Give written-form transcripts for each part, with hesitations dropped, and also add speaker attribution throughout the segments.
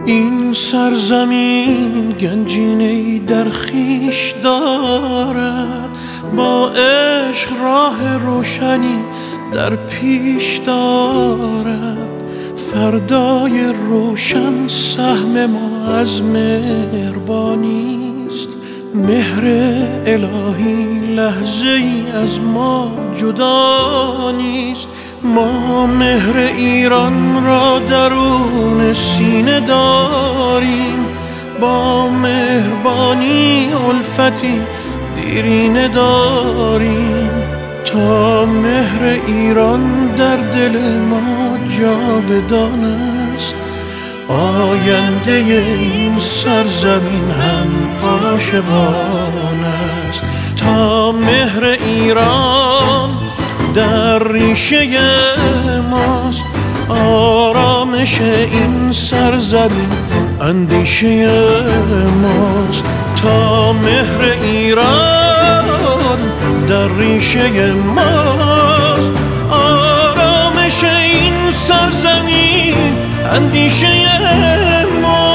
Speaker 1: این سرزمین گنجینه‌ای در خویش دارد، با عشق راه روشنی در پیش دارد. فردای روشن سهم ما از مهربانی است، مهر الهی لحظه ای از ما جدا نیست. ما مهر ایران را درون سینه داریم، با مهربانی الفتی دیرینه داریم. تا مهر ایران در دل ما جاودان است، آینده این سرزمین هم عاشقان است. تا مهر ایران در ریشه ماست، آرامش این سرزمین اندیشه ماست. تا مهر ایران در ریشه ماست، آرامش این سرزمین اندیشه ماست.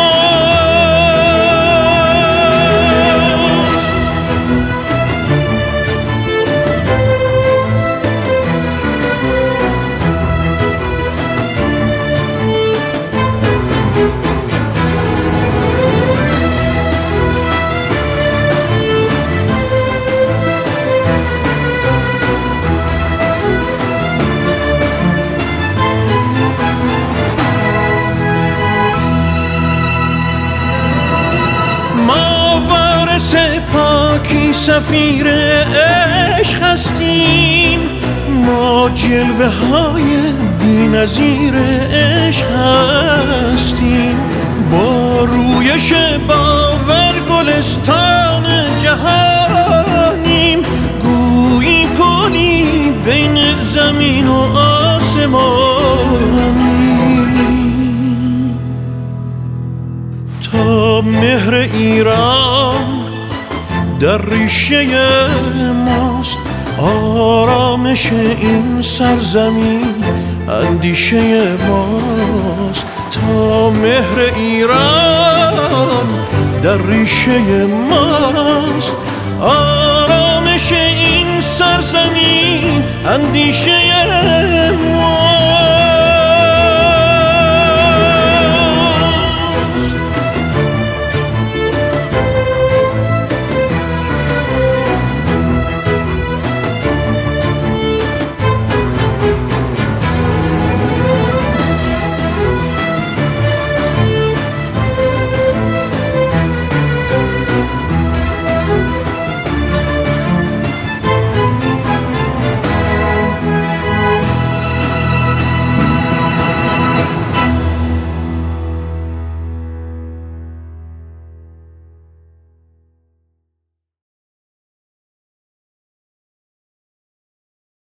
Speaker 1: پاکی سفیر عشق هستیم، ما جلوه های بی نظیر عشق هستیم. با رویش باور گلستان جهانیم، گویی پلی بین زمین و آسمانیم. تا مهر ایران در ریشه ماست، آرامش این سرزمین اندیشه ماست. تا مهر ایران در ریشه ماست، آرامش این سرزمین اندیشه ماست.